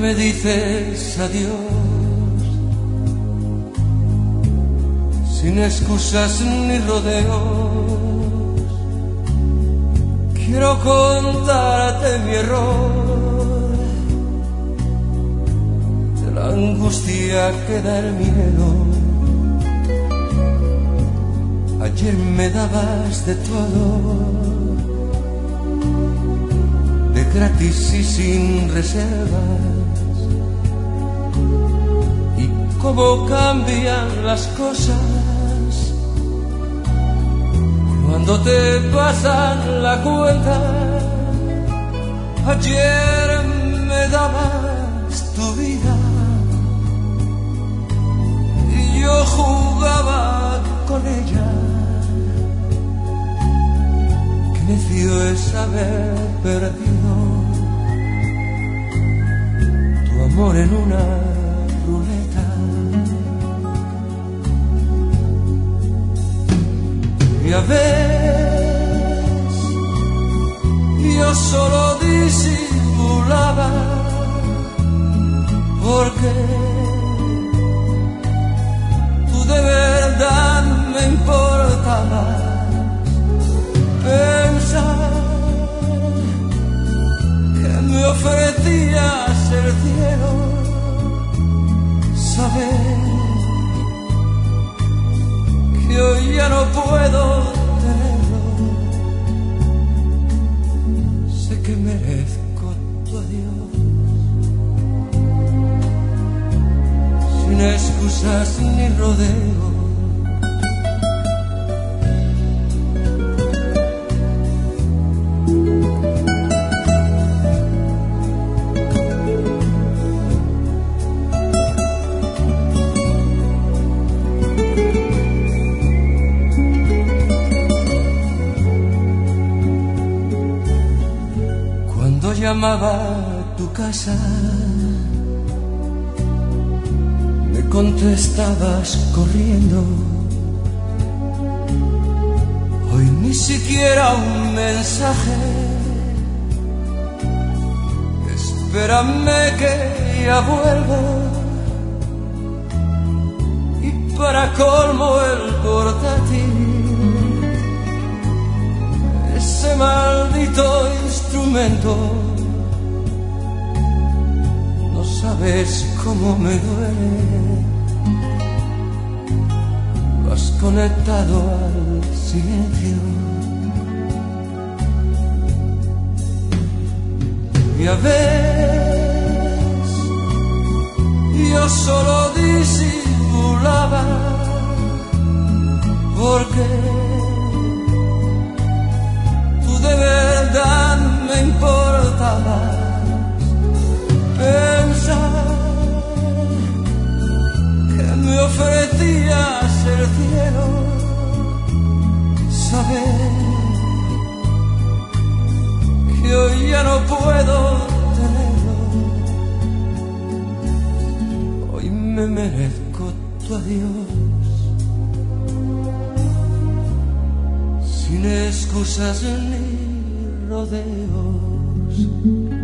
me dices adiós, sin excusas ni rodeos. Quiero contarte mi error, de la angustia que da el miedo. Ayer me dabas de todo, de gratis y sin reservas. Y cómo cambian las cosas cuando te pasan la cuenta. Ayer me dabas tu vida y yo jugaba con ella. Qué necio es haber perdido tu amor en una ruleta. Ya ves, yo solo disimulaba, porque tú de verdad me importabas. Pensar que me ofrecías el cielo, saber que hoy ya no puedo tenerlo. Sé que merezco tu adiós, sin excusas ni rodeos. Llamaba a tu casa, me contestabas corriendo. Hoy ni siquiera un mensaje. Espérame que ya vuelvo. Y para colmo el portátil, ese maldito instrumento. Sabes cómo me duele, lo has conectado al silencio. Ya ves, yo solo disimulaba, porque tú de verdad me importabas. Pensar que me ofrecías el cielo, saber que hoy ya no puedo tenerlo. Hoy me merezco tu adiós, sin excusas ni rodeos.